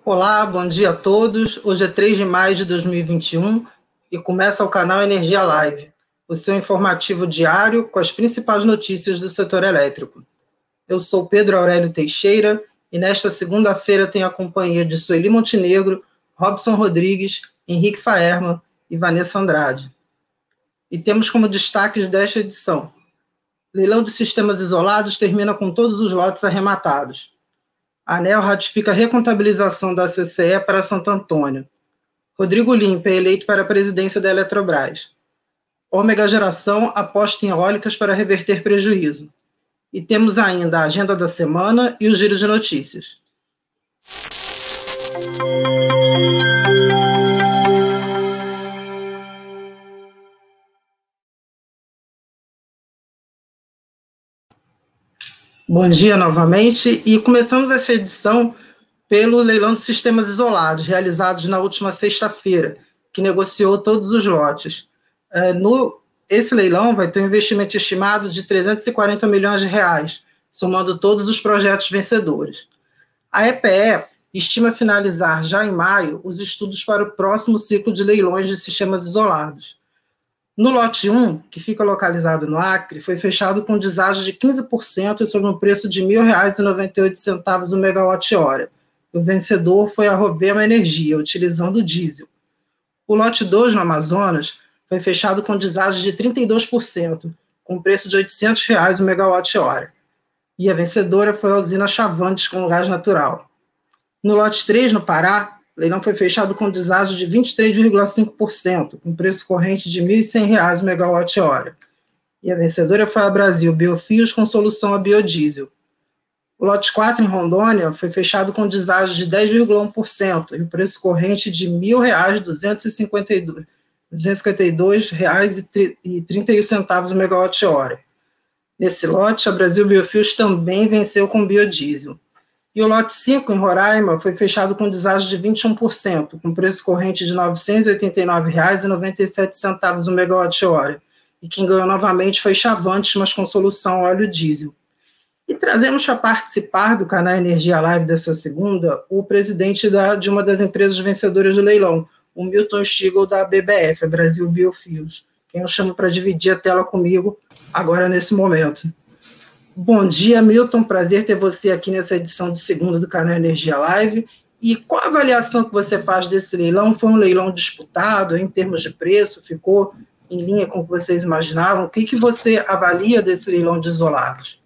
Olá, bom dia a todos. Hoje é 3 de maio de 2021 e começa o canal Energia Live, o seu informativo diário com as principais notícias do setor elétrico. Eu sou Pedro Aurélio Teixeira e nesta segunda-feira tenho a companhia de Sueli Montenegro, Robson Rodrigues, Henrique Faerma e Vanessa Andrade. E temos como destaques desta edição: leilão de sistemas isolados termina com todos os lotes arrematados. A ANEEL ratifica a recontabilização da CCE para Santo Antônio. Rodrigo Limpe é eleito para a presidência da Eletrobras. Ômega Geração aposta em eólicas para reverter prejuízo. E temos ainda a agenda da semana e o giro de notícias. Bom dia novamente e começamos essa edição pelo leilão de sistemas isolados, realizados na última sexta-feira, que negociou todos os lotes. Esse leilão vai ter um investimento estimado de 340 milhões de reais, somando todos os projetos vencedores. A EPE estima finalizar já em maio os estudos para o próximo ciclo de leilões de sistemas isolados. No lote 1, que fica localizado no Acre, foi fechado com deságio de 15% sobre um preço de R$ 1.098 o megawatt-hora. O vencedor foi a Rovema Energia, utilizando diesel. O lote 2, no Amazonas, foi fechado com deságio de 32%, com preço de R$ 800 o megawatt-hora. E a vencedora foi a usina Chavantes, com gás natural. No lote 3, no Pará, o leilão foi fechado com deságio de 23,5%, com preço corrente de R$ 1.100 o megawatt-hora. E a vencedora foi a Brasil Biofios, com solução a biodiesel. O lote 4, em Rondônia, foi fechado com deságio de 10,1% e o preço corrente de R$ 252,31 o megawatt-hora. Nesse lote, a Brasil Biofios também venceu com biodiesel. E o lote 5, em Roraima, foi fechado com deságio de 21%, com preço corrente de R$ 989,97 o megawatt-hora. E quem ganhou novamente foi Chavantes, mas com solução óleo diesel. E trazemos para participar do canal Energia Live dessa segunda o presidente de uma das empresas vencedoras do leilão, o Milton Stigl, da BBF, a Brasil Biofios, quem eu chamo para dividir a tela comigo agora nesse momento. Bom dia, Milton, prazer ter você aqui nessa edição de segunda do canal Energia Live. E qual a avaliação que você faz desse leilão? Foi um leilão disputado em termos de preço? Ficou em linha com o que vocês imaginavam? O que você avalia desse leilão de isolados?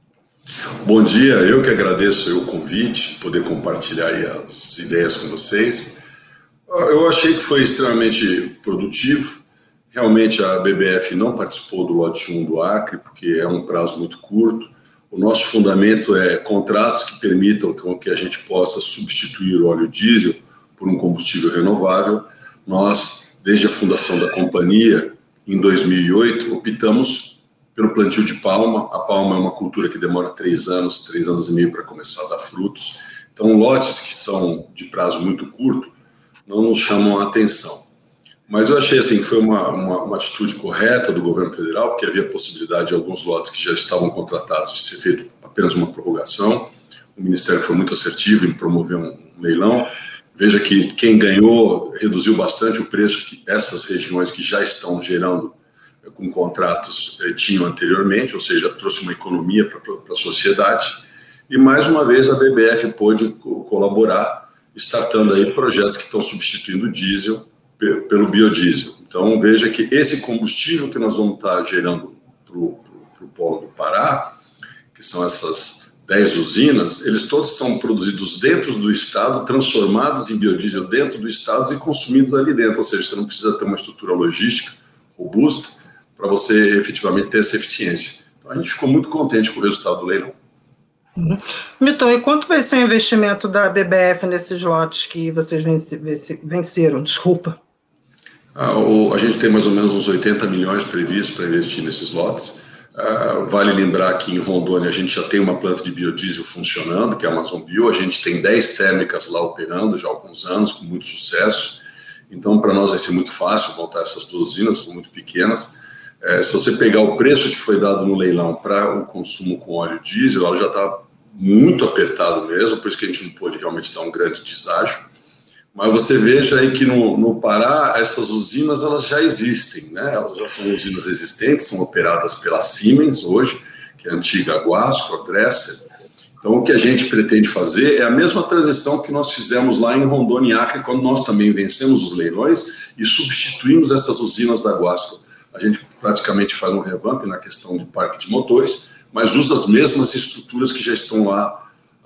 Bom dia, eu que agradeço o convite, poder compartilhar aí as ideias com vocês. Eu achei que foi extremamente produtivo. Realmente a BBF não participou do lote 1 do Acre, porque é um prazo muito curto. O nosso fundamento é contratos que permitam que a gente possa substituir o óleo diesel por um combustível renovável. Nós, desde a fundação da companhia, em 2008, optamos pelo plantio de palma. A palma é uma cultura que demora 3 anos e meio para começar a dar frutos. Então, lotes que são de prazo muito curto não nos chamam a atenção. Mas eu achei assim, que foi uma atitude correta do governo federal, porque havia possibilidade de alguns lotes que já estavam contratados de ser feito apenas uma prorrogação. O Ministério foi muito assertivo em promover um leilão. Veja que quem ganhou reduziu bastante o preço que essas regiões que já estão gerando com contratos tinham anteriormente, ou seja, trouxe uma economia para a sociedade. E mais uma vez a BBF pôde colaborar, startando aí projetos que estão substituindo o diesel pelo biodiesel. Então veja que esse combustível que nós vamos estar gerando para o polo do Pará, que são essas 10 usinas, eles todos são produzidos dentro do estado, transformados em biodiesel dentro do estado e consumidos ali dentro, ou seja, você não precisa ter uma estrutura logística robusta para você efetivamente ter essa eficiência. Então a gente ficou muito contente com o resultado do leilão. Milton, e quanto vai ser o investimento da BBF nesses lotes que vocês venceram? Desculpa. A gente tem mais ou menos uns 80 milhões previstos para investir nesses lotes. Vale lembrar que em Rondônia a gente já tem uma planta de biodiesel funcionando, que é a Amazon Bio. A gente tem 10 térmicas lá operando já há alguns anos, com muito sucesso. Então, para nós vai ser muito fácil montar essas 2 usinas, são muito pequenas. Se você pegar o preço que foi dado no leilão para o consumo com óleo diesel, ela já está muito apertado mesmo, por isso que a gente não pôde realmente dar um grande deságio. Mas você veja aí que no Pará, essas usinas elas já existem, né? Elas já são usinas existentes, são operadas pela Siemens hoje, que é a antiga Guasco, a Dresser. Então, o que a gente pretende fazer é a mesma transição que nós fizemos lá em Rondônia e Acre, quando nós também vencemos os leilões e substituímos essas usinas da Guasco. A gente praticamente faz um revamp na questão de parque de motores, mas usa as mesmas estruturas que já estão lá.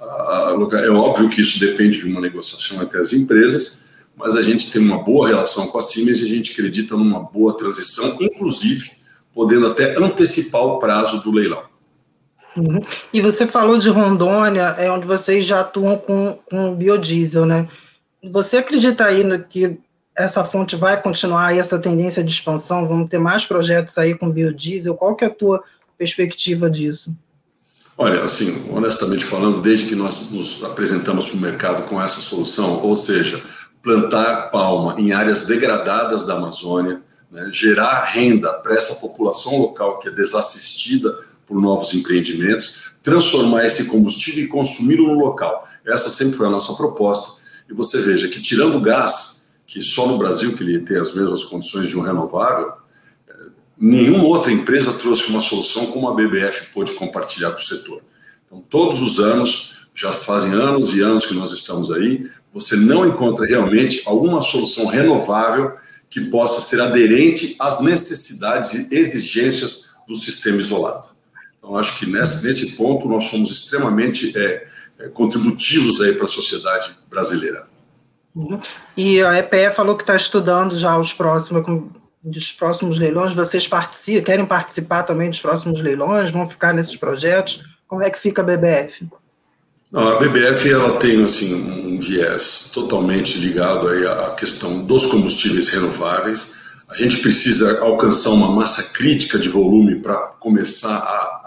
É óbvio que isso depende de uma negociação entre as empresas, mas a gente tem uma boa relação com a Siemens e a gente acredita numa boa transição, inclusive podendo até antecipar o prazo do leilão. Uhum. E você falou de Rondônia, onde vocês já atuam com biodiesel, né? Você acredita aí que essa fonte vai continuar aí, essa tendência de expansão? Vamos ter mais projetos aí com biodiesel? Qual que é a tua perspectiva disso? Olha, assim, honestamente falando, desde que nós nos apresentamos para o mercado com essa solução, ou seja, plantar palma em áreas degradadas da Amazônia, né, gerar renda para essa população local que é desassistida por novos empreendimentos, transformar esse combustível e consumi-lo no local. Essa sempre foi a nossa proposta. E você veja que, tirando o gás, que só no Brasil que ele tem as mesmas condições de um renovável, nenhuma outra empresa trouxe uma solução como a BBF pôde compartilhar com o setor. Então, todos os anos, já fazem anos e anos que nós estamos aí, você não encontra realmente alguma solução renovável que possa ser aderente às necessidades e exigências do sistema isolado. Então, acho que nesse ponto nós somos extremamente contributivos aí para a sociedade brasileira. Uhum. E a EPE falou que está estudando já dos próximos leilões. Vocês querem participar também dos próximos leilões? Vão ficar nesses projetos? Como é que fica a BBF? Não, a BBF ela tem assim, um viés totalmente ligado aí à questão dos combustíveis renováveis. A gente precisa alcançar uma massa crítica de volume para começar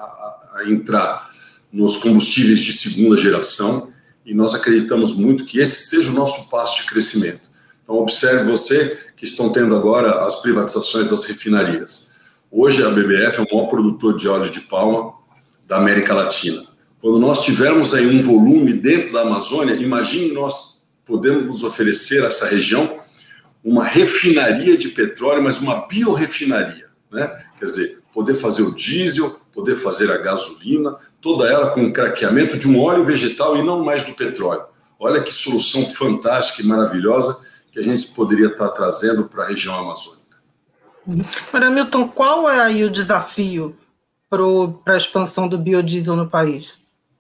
a entrar nos combustíveis de segunda geração, e nós acreditamos muito que esse seja o nosso passo de crescimento. Então, observe você que estão tendo agora as privatizações das refinarias. Hoje, a BBF é o maior produtor de óleo de palma da América Latina. Quando nós tivermos aí um volume dentro da Amazônia, imagine nós podemos oferecer a essa região uma refinaria de petróleo, mas uma biorrefinaria, né? Quer dizer, poder fazer o diesel, poder fazer a gasolina, toda ela com o craqueamento de um óleo vegetal e não mais do petróleo. Olha que solução fantástica e maravilhosa que a gente poderia estar trazendo para a região amazônica. Mas, Milton, qual é aí o desafio para a expansão do biodiesel no país?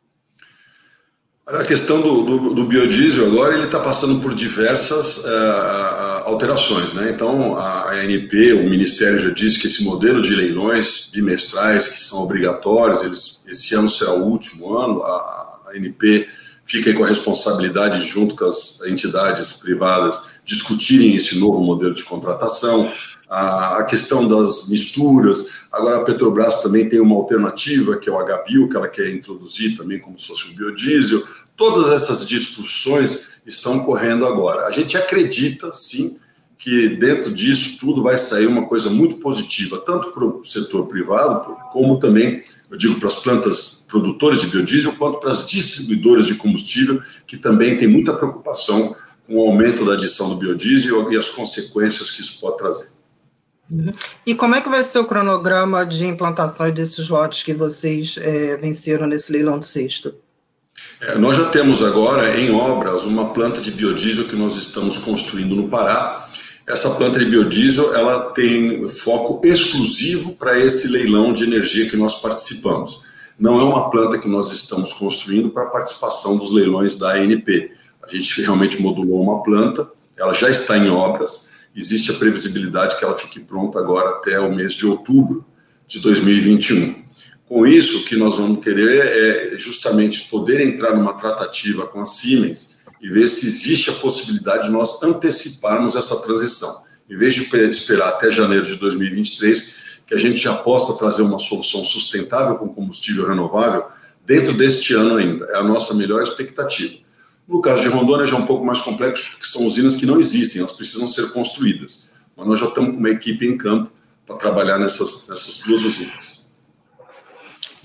A questão do biodiesel agora, ele está passando por diversas alterações, né? Então, a ANP, o Ministério já disse que esse modelo de leilões bimestrais, que são obrigatórios, esse ano será o último ano, a ANP fica aí com a responsabilidade, junto com as entidades privadas, discutirem esse novo modelo de contratação. A questão das misturas, agora a Petrobras também tem uma alternativa, que é o HBio, que ela quer introduzir também como se fosse um biodiesel. Todas essas discussões estão correndo agora. A gente acredita, sim, que dentro disso tudo vai sair uma coisa muito positiva, tanto para o setor privado, como também, eu digo, para as plantas produtoras de biodiesel, quanto para as distribuidoras de combustível, que também tem muita preocupação com o aumento da adição do biodiesel e as consequências que isso pode trazer. E como é que vai ser o cronograma de implantação desses lotes que vocês venceram nesse leilão de sexta? Nós já temos agora em obras uma planta de biodiesel que nós estamos construindo no Pará. Essa planta de biodiesel ela tem foco exclusivo para esse leilão de energia que nós participamos. Não é uma planta que nós estamos construindo para a participação dos leilões da ANP. A gente realmente modulou uma planta, ela já está em obras. Existe a previsibilidade que ela fique pronta agora até o mês de outubro de 2021. Com isso, o que nós vamos querer é justamente poder entrar numa tratativa com a Siemens e ver se existe a possibilidade de nós anteciparmos essa transição. Em vez de esperar até janeiro de 2023, que a gente já possa trazer uma solução sustentável com combustível renovável dentro deste ano ainda. É a nossa melhor expectativa. No caso de Rondônia já é um pouco mais complexo, porque são usinas que não existem, elas precisam ser construídas. Mas nós já estamos com uma equipe em campo para trabalhar nessas duas usinas.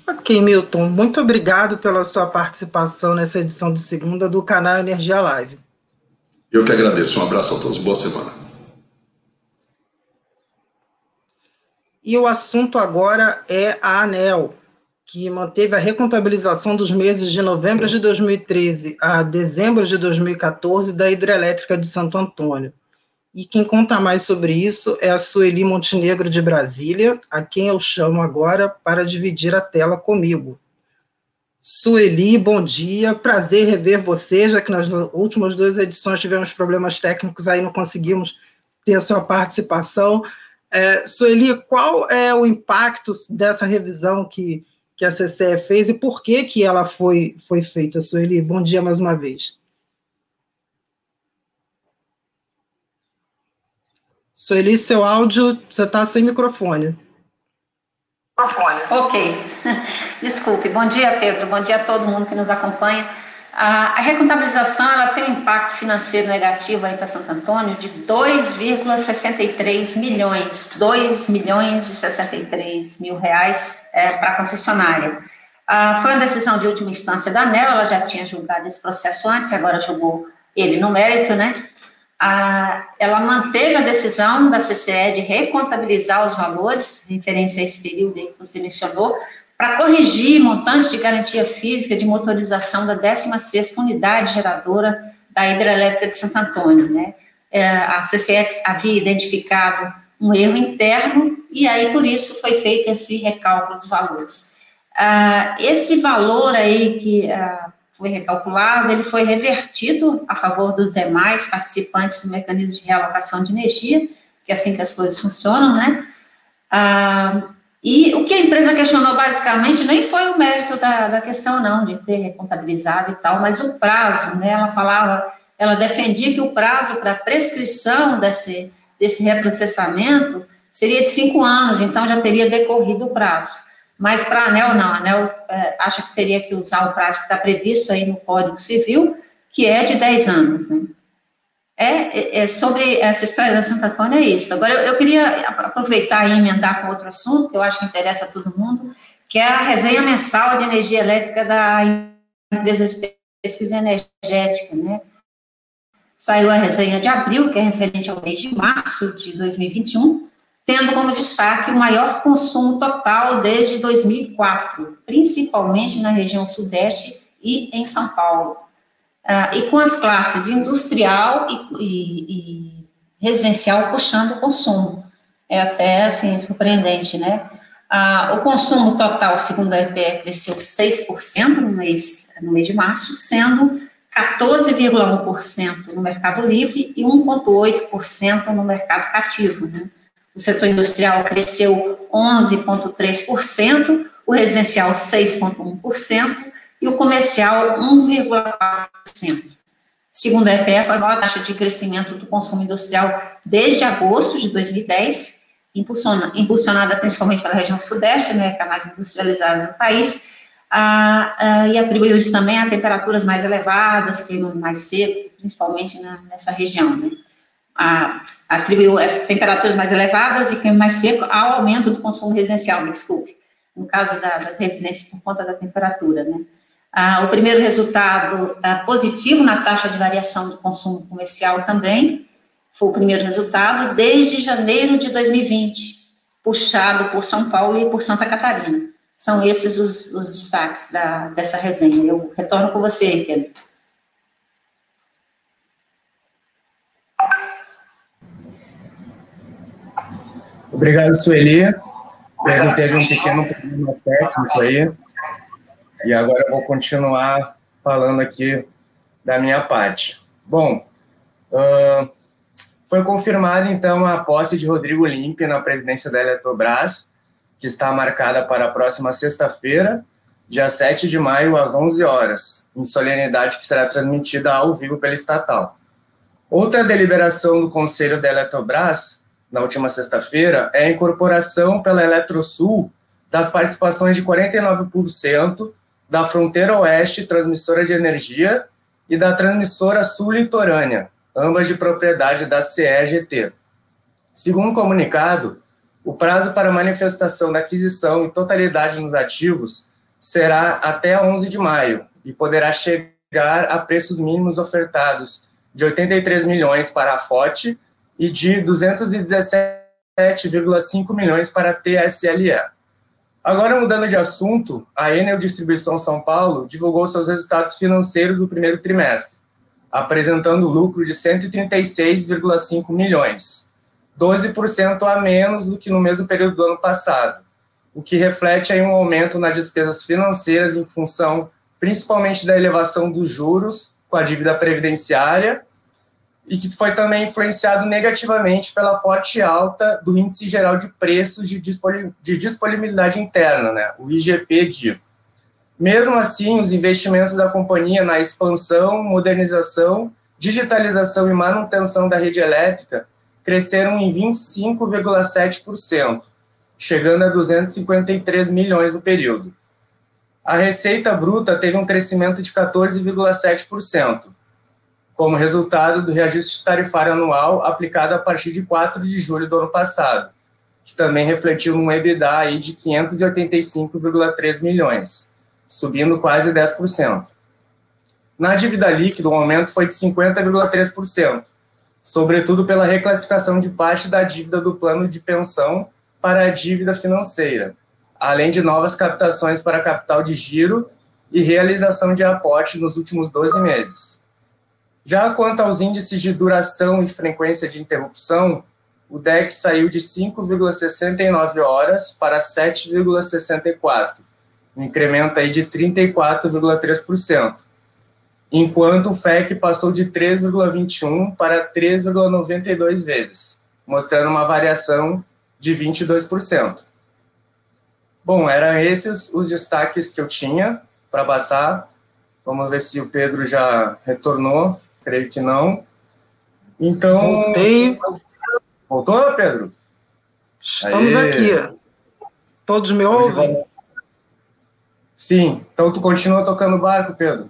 Ok, Milton, muito obrigado pela sua participação nessa edição de segunda do canal Energia Live. Eu que agradeço. Um abraço a todos. Boa semana. E o assunto agora é a ANEEL, que manteve a recontabilização dos meses de novembro de 2013 a dezembro de 2014 da hidrelétrica de Santo Antônio. E quem conta mais sobre isso é a Sueli Montenegro de Brasília, a quem eu chamo agora para dividir a tela comigo. Sueli, bom dia, prazer rever você, já que nas últimas 2 edições tivemos problemas técnicos, aí não conseguimos ter a sua participação. Sueli, qual é o impacto dessa revisão que a CCE fez e por que ela foi feita? Sueli, bom dia mais uma vez. Sueli, seu áudio, você está sem microfone. Ok, desculpe. Bom dia, Pedro, bom dia a todo mundo que nos acompanha. A recontabilização ela tem um impacto financeiro negativo aí para Santo Antônio de 2,63 milhões, 2.063 mil reais para a concessionária. Foi uma decisão de última instância da ANEEL, ela já tinha julgado esse processo antes, agora julgou ele no mérito, né? Ela manteve a decisão da CCE de recontabilizar os valores, referência a esse período aí que você mencionou, para corrigir montantes de garantia física de motorização da 16ª unidade geradora da hidrelétrica de Santo Antônio, né? A CCE havia identificado um erro interno e aí por isso foi feito esse recálculo dos valores. Esse valor aí que foi recalculado, ele foi revertido a favor dos demais participantes do mecanismo de realocação de energia, que é assim que as coisas funcionam, né? E o que a empresa questionou basicamente nem foi o mérito da questão, não, de ter recontabilizado e tal, mas o prazo, né? Ela defendia que o prazo para prescrição desse reprocessamento seria de 5 anos, então já teria decorrido o prazo. Mas para a ANEEL, não. A ANEEL acha que teria que usar o prazo que está previsto aí no Código Civil, que é de 10 anos, né? Sobre essa história da Santo Antônio é isso. Agora, eu queria aproveitar e emendar com outro assunto, que eu acho que interessa a todo mundo, que é a resenha mensal de energia elétrica da empresa de pesquisa energética, né? Saiu a resenha de abril, que é referente ao mês de março de 2021, tendo como destaque o maior consumo total desde 2004, principalmente na região sudeste e em São Paulo. E com as classes industrial e residencial puxando o consumo. É até, assim, surpreendente, né? O consumo total, segundo a EPE, cresceu 6% no mês de março, sendo 14,1% no mercado livre e 1,8% no mercado cativo, né? O setor industrial cresceu 11,3%, o residencial 6,1% e o comercial 1,4%. Segundo a EPE, foi a maior taxa de crescimento do consumo industrial desde agosto de 2010, impulsionada principalmente pela região sudeste, né, que é a mais industrializada do país, e atribuiu isso também a temperaturas mais elevadas, clima mais seco, principalmente nessa região, né? Atribuiu as temperaturas mais elevadas e clima mais seco ao aumento do consumo residencial, me desculpe, no caso das residências por conta da temperatura, né? O primeiro resultado positivo na taxa de variação do consumo comercial também, foi o primeiro resultado desde janeiro de 2020, puxado por São Paulo e por Santa Catarina. São esses os destaques dessa resenha. Eu retorno com você, Pedro. Obrigado, Sueli. Pedro teve um pequeno problema técnico aí, e agora eu vou continuar falando aqui da minha parte. Bom, foi confirmada, então, a posse de Rodrigo Limpe na presidência da Eletrobras, que está marcada para a próxima sexta-feira, dia 7 de maio, às 11 horas, em solenidade que será transmitida ao vivo pela estatal. Outra deliberação do Conselho da Eletrobras, na última sexta-feira, é a incorporação pela Eletrosul das participações de 49% da Fronteira Oeste Transmissora de Energia e da Transmissora Sul Litorânea, ambas de propriedade da CEGT. Segundo o comunicado, o prazo para manifestação da aquisição e totalidade nos ativos será até 11 de maio e poderá chegar a preços mínimos ofertados de 83 milhões para a FOT e de 217,5 milhões para a TSLE. Agora, mudando de assunto, a Enel Distribuição São Paulo divulgou seus resultados financeiros do primeiro trimestre, apresentando lucro de 136,5 milhões, 12% a menos do que no mesmo período do ano passado, o que reflete aí um aumento nas despesas financeiras em função principalmente da elevação dos juros com a dívida previdenciária e que foi também influenciado negativamente pela forte alta do Índice Geral de Preços de Disponibilidade Interna, né, o IGP-DI. Mesmo assim, os investimentos da companhia na expansão, modernização, digitalização e manutenção da rede elétrica cresceram em 25,7%, chegando a 253 milhões no período. A receita bruta teve um crescimento de 14,7%, como resultado do reajuste tarifário anual aplicado a partir de 4 de julho do ano passado, que também refletiu num EBITDA aí de 585,3 milhões, subindo quase 10%. Na dívida líquida, o aumento foi de 50,3%, sobretudo pela reclassificação de parte da dívida do plano de pensão para a dívida financeira, além de novas captações para capital de giro e realização de aporte nos últimos 12 meses. Já quanto aos índices de duração e frequência de interrupção, o DEC saiu de 5,69 horas para 7,64, um incremento aí de 34,3%, enquanto o FEC passou de 3,21 para 3,92 vezes, mostrando uma variação de 22%. Bom, eram esses os destaques que eu tinha para passar. Vamos ver se o Pedro já retornou. Creio que não. Então... Voltei. Voltou, Pedro? Estamos aqui. Todos me ouvem? Sim. Então, tu continua tocando o barco, Pedro?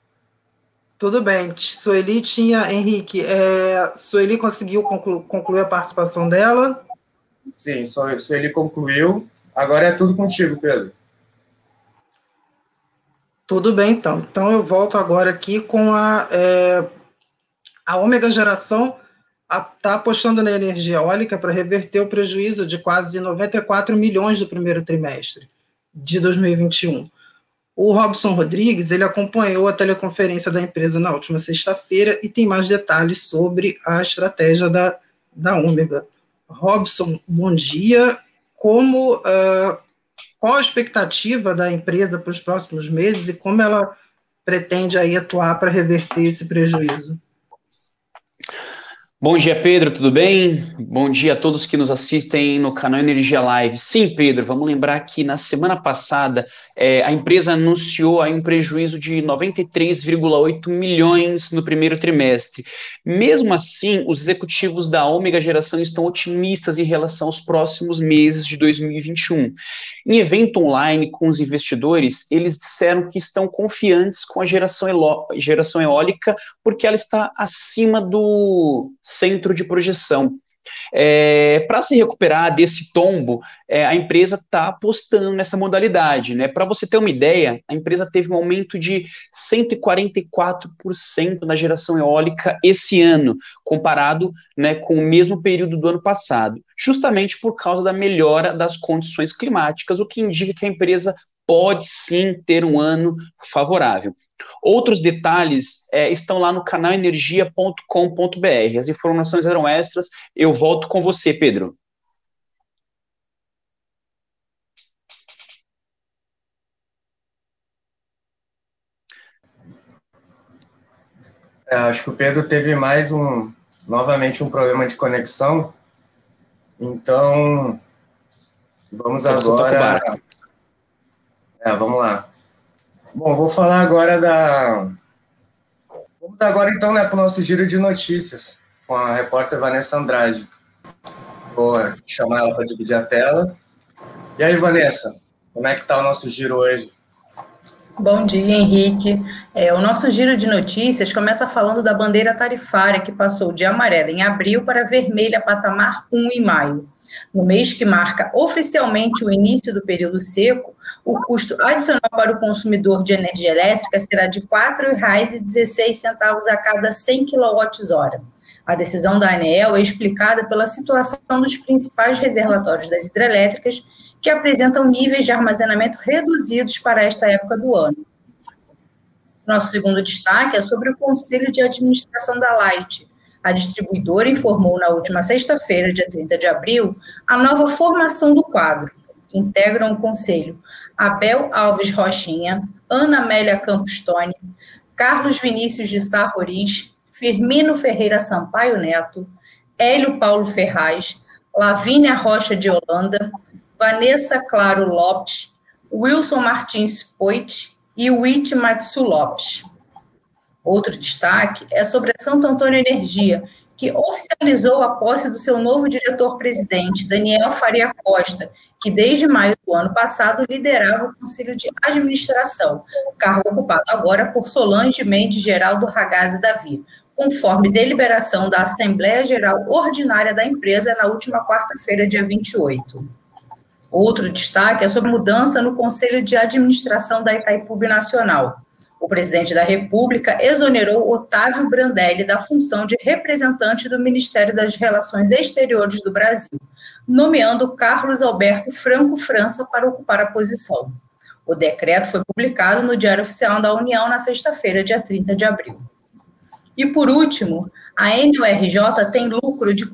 Tudo bem. Sueli tinha... Henrique, Sueli conseguiu concluir a participação dela? Sim, Sueli concluiu. Agora é tudo contigo, Pedro. Tudo bem, então. Então, eu volto agora aqui com a Ômega Geração está apostando na energia eólica para reverter o prejuízo de quase 94 milhões do primeiro trimestre de 2021. O Robson Rodrigues, ele acompanhou a teleconferência da empresa na última sexta-feira e tem mais detalhes sobre a estratégia da Ômega. Robson, bom dia. Qual a expectativa da empresa para os próximos meses e como ela pretende aí atuar para reverter esse prejuízo? Bom dia, Pedro, tudo bem? Bom dia a todos que nos assistem no canal Energia Live. Sim, Pedro, vamos lembrar que na semana passada a empresa anunciou aí um prejuízo de 93,8 milhões no primeiro trimestre. Mesmo assim, os executivos da Ômega Geração estão otimistas em relação aos próximos meses de 2021. Em evento online com os investidores, eles disseram que estão confiantes com a geração eólica porque ela está acima do centro de projeção. Para se recuperar desse tombo, a empresa está apostando nessa modalidade, né? Para você ter uma ideia, a empresa teve um aumento de 144% na geração eólica esse ano, comparado, né, com o mesmo período do ano passado, justamente por causa da melhora das condições climáticas, o que indica que a empresa pode sim ter um ano favorável. Outros detalhes estão lá no canal energia.com.br. As informações eram extras. Eu volto com você, Pedro. Acho que o Pedro teve novamente um problema de conexão. Então, vamos agora... vamos lá. Bom, vou falar agora Vamos agora, então, para o nosso giro de notícias, com a repórter Vanessa Andrade. Vou chamar ela para dividir a tela. E aí, Vanessa, como é que está o nosso giro hoje? Bom dia, Henrique. O nosso giro de notícias começa falando da bandeira tarifária, que passou de amarela em abril para vermelha patamar 1 em maio. No mês que marca oficialmente o início do período seco, o custo adicional para o consumidor de energia elétrica será de R$ 4,16 a cada 100 kWh. A decisão da ANEEL é explicada pela situação dos principais reservatórios das hidrelétricas, que apresentam níveis de armazenamento reduzidos para esta época do ano. Nosso segundo destaque é sobre o Conselho de Administração da Light. A distribuidora informou na última sexta-feira, dia 30 de abril, a nova formação do quadro. Integram o conselho Abel Alves Rochinha, Ana Amélia Campos Toni, Carlos Vinícius de Sá Roriz, Firmino Ferreira Sampaio Neto, Hélio Paulo Ferraz, Lavínia Rocha de Holanda, Vanessa Claro Lopes, Wilson Martins Poit e Witt Matsu Lopes. Outro destaque é sobre a Santo Antônio Energia, que oficializou a posse do seu novo diretor-presidente, Daniel Faria Costa, que desde maio do ano passado liderava o Conselho de Administração, cargo ocupado agora por Solange Mendes Geraldo Ragazzi Davi, conforme deliberação da Assembleia Geral Ordinária da empresa na última quarta-feira, dia 28. Outro destaque é sobre mudança no Conselho de Administração da Itaipu Nacional. O presidente da República exonerou Otávio Brandelli da função de representante do Ministério das Relações Exteriores do Brasil, nomeando Carlos Alberto Franco França para ocupar a posição. O decreto foi publicado no Diário Oficial da União na sexta-feira, dia 30 de abril. E, por último, a NURJ tem lucro de R$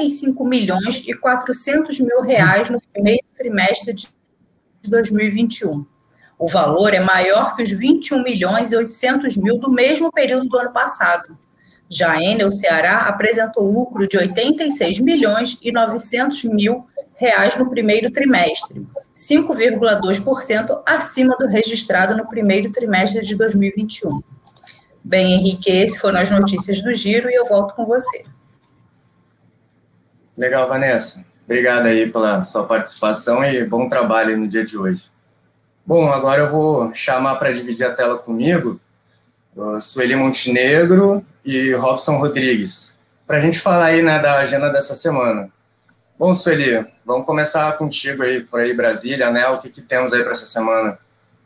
45.400.000 no primeiro trimestre de 2021. O valor é maior que os R$ 21.800.000 do mesmo período do ano passado. Já a Enel Ceará apresentou lucro de R$ 86.900.000 no primeiro trimestre, 5,2% acima do registrado no primeiro trimestre de 2021. Bem, Henrique, esse foram as notícias do Giro e eu volto com você. Legal, Vanessa. Obrigado aí pela sua participação e bom trabalho no dia de hoje. Bom, agora eu vou chamar para dividir a tela comigo Sueli Montenegro e Robson Rodrigues, para a gente falar aí, né, da agenda dessa semana. Bom, Sueli, vamos começar contigo aí, por aí, Brasília, né? O que temos aí para essa semana?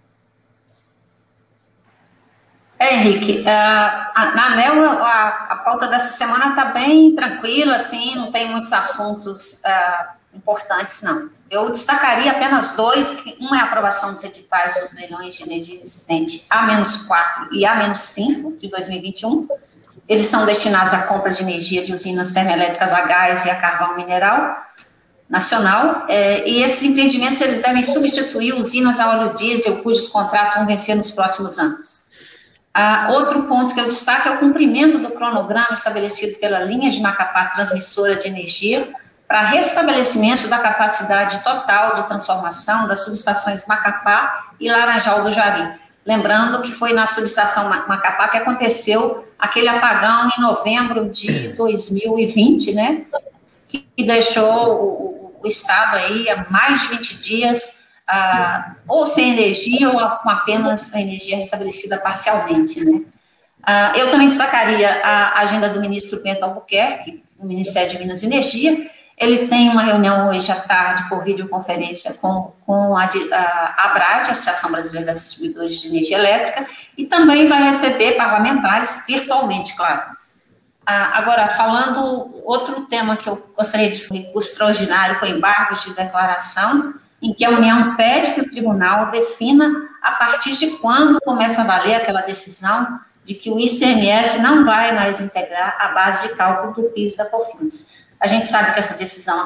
Henrique, na ANEEL, a pauta dessa semana está bem tranquila, assim, não tem muitos assuntos importantes, não. Eu destacaria apenas dois, que um é a aprovação dos editais dos leilões de energia existente A-4 e A-5 de 2021. Eles são destinados à compra de energia de usinas termoelétricas a gás e a carvão mineral nacional, e esses empreendimentos eles devem substituir usinas a óleo diesel, cujos contratos vão vencer nos próximos anos. Outro ponto que eu destaco é o cumprimento do cronograma estabelecido pela linha de Macapá Transmissora de Energia para restabelecimento da capacidade total de transformação das subestações Macapá e Laranjal do Jari. Lembrando que foi na subestação Macapá que aconteceu aquele apagão em novembro de 2020, né, que deixou o estado aí há mais de 20 dias ou sem energia ou com apenas a energia restabelecida parcialmente, né. Eu também destacaria a agenda do ministro Bento Albuquerque, do Ministério de Minas e Energia. Ele tem uma reunião hoje à tarde por videoconferência com a ABRAD, Associação Brasileira das Distribuidoras de Energia Elétrica, e também vai receber parlamentares virtualmente, claro. Agora, falando outro tema que eu gostaria de discutir, o extraordinário com embargos de declaração, em que a União pede que o tribunal defina a partir de quando começa a valer aquela decisão de que o ICMS não vai mais integrar a base de cálculo do PIS e da COFINS. A gente sabe que essa decisão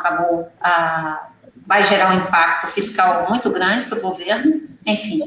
vai gerar um impacto fiscal muito grande para o governo, enfim,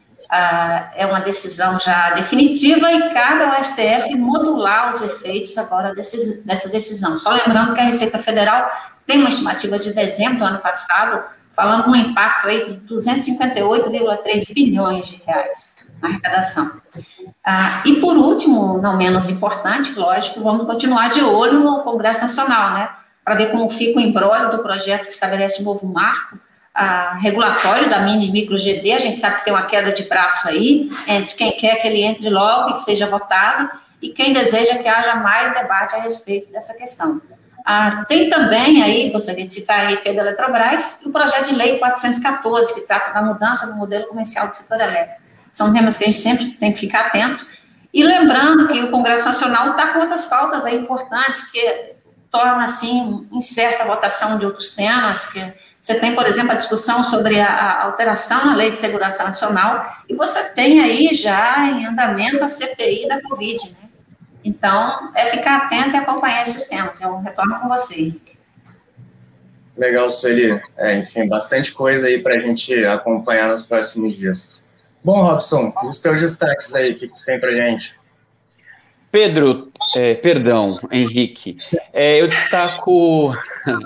é uma decisão já definitiva e cabe ao STF modular os efeitos agora dessa decisão. Só lembrando que a Receita Federal tem uma estimativa de dezembro do ano passado, falando um impacto aí de 258,3 bilhões de reais na arrecadação. E por último, não menos importante, lógico, vamos continuar de olho no Congresso Nacional, né, para ver como fica o imbróglio do projeto que estabelece um novo marco regulatório da mini e micro GD, a gente sabe que tem uma queda de braço aí, entre quem quer que ele entre logo e seja votado, e quem deseja que haja mais debate a respeito dessa questão. Tem também aí, gostaria de citar a IP da Eletrobras, e o projeto de lei 414, que trata da mudança do modelo comercial do setor elétrico. São temas que a gente sempre tem que ficar atento. E lembrando que o Congresso Nacional está com outras pautas aí importantes, que torna, assim, incerta a votação de outros temas, que você tem, por exemplo, a discussão sobre a alteração na Lei de Segurança Nacional, e você tem aí já em andamento a CPI da Covid, né? Então, é ficar atento e acompanhar esses temas. Eu retorno com você, Henrique. Legal, Sueli. Enfim, bastante coisa aí para a gente acompanhar nos próximos dias. Bom, Robson, os teus destaques aí, o que você tem para a gente? Pedro, Henrique, eu destaco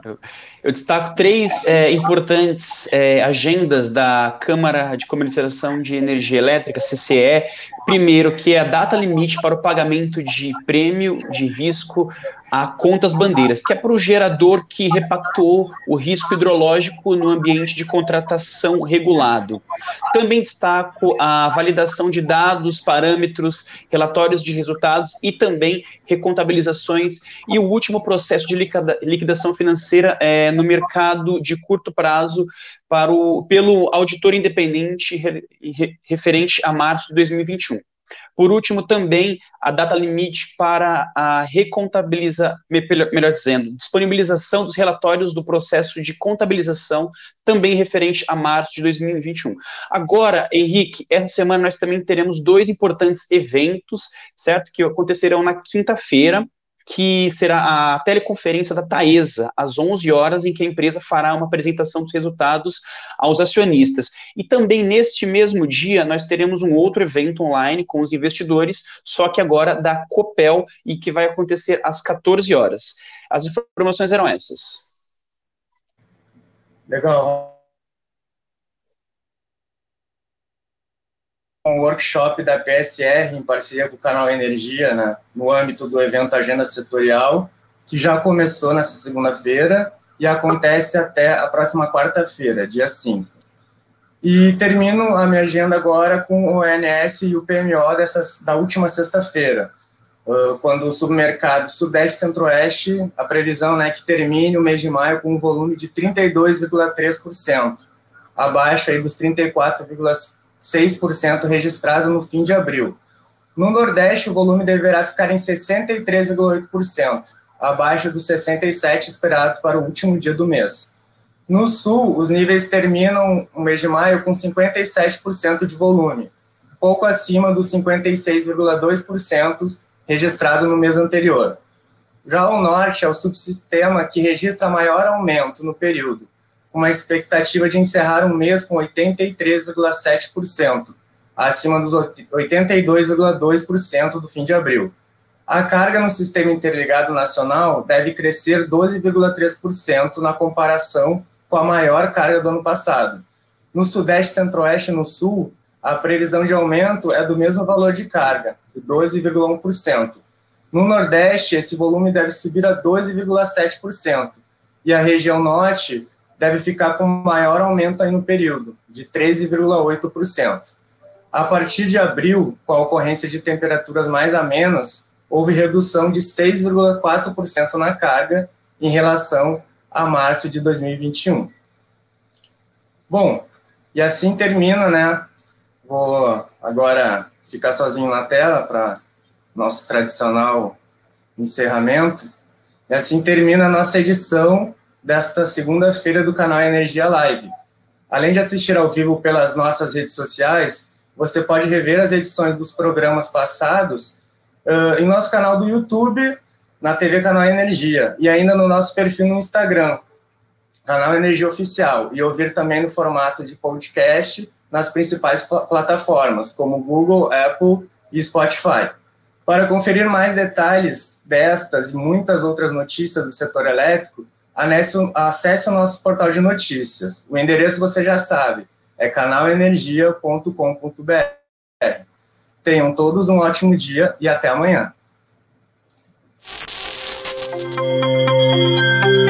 3 importantes agendas da Câmara de Comercialização de Energia Elétrica, CCE. Primeiro, que é a data limite para o pagamento de prêmio de risco a contas bandeiras, que é para o gerador que repactuou o risco hidrológico no ambiente de contratação regulado. Também destaco a validação de dados, parâmetros, relatórios de resultados e também recontabilizações, e o último processo de liquidação financeira no mercado de curto prazo pelo auditor independente referente a março de 2021. Por último, também a data limite para a disponibilização dos relatórios do processo de contabilização, também referente a março de 2021. Agora, Henrique, essa semana nós também teremos 2 importantes eventos, certo? Que acontecerão na quinta-feira, que será a teleconferência da Taesa, às 11 horas, em que a empresa fará uma apresentação dos resultados aos acionistas. E também, neste mesmo dia, nós teremos um outro evento online com os investidores, só que agora da Copel, e que vai acontecer às 14 horas. As informações eram essas. Legal. Um workshop da PSR, em parceria com o Canal Energia, né, no âmbito do evento Agenda Setorial, que já começou nessa segunda-feira e acontece até a próxima quarta-feira, dia 5. E termino a minha agenda agora com o ONS e o PMO da última sexta-feira, quando o submercado Sudeste e Centro-Oeste, a previsão, né, que termine o mês de maio com um volume de 32,3%, abaixo aí dos 34,6% registrado no fim de abril. No Nordeste, o volume deverá ficar em 63,8%, abaixo dos 67% esperados para o último dia do mês. No Sul, os níveis terminam o mês de maio com 57% de volume, pouco acima dos 56,2% registrado no mês anterior. Já o Norte é o subsistema que registra maior aumento no período, com uma expectativa de encerrar o mês com 83,7%, acima dos 82,2% do fim de abril. A carga no Sistema Interligado Nacional deve crescer 12,3% na comparação com a maior carga do ano passado. No Sudeste, Centro-Oeste e no Sul, a previsão de aumento é do mesmo valor de carga, de 12,1%. No Nordeste, esse volume deve subir a 12,7%, e a região Norte deve ficar com maior aumento aí no período, de 13,8%. A partir de abril, com a ocorrência de temperaturas mais amenas, houve redução de 6,4% na carga em relação a março de 2021. Bom, e assim termina, né? Vou agora ficar sozinho na tela para nosso tradicional encerramento. E assim termina a nossa edição desta segunda-feira do canal Energia Live. Além de assistir ao vivo pelas nossas redes sociais, você pode rever as edições dos programas passados em nosso canal do YouTube, na TV Canal Energia, e ainda no nosso perfil no Instagram, Canal Energia Oficial, e ouvir também no formato de podcast nas principais plataformas, como Google, Apple e Spotify. Para conferir mais detalhes destas e muitas outras notícias do setor elétrico, acesse o nosso portal de notícias. O endereço você já sabe, é canalenergia.com.br. Tenham todos um ótimo dia e até amanhã.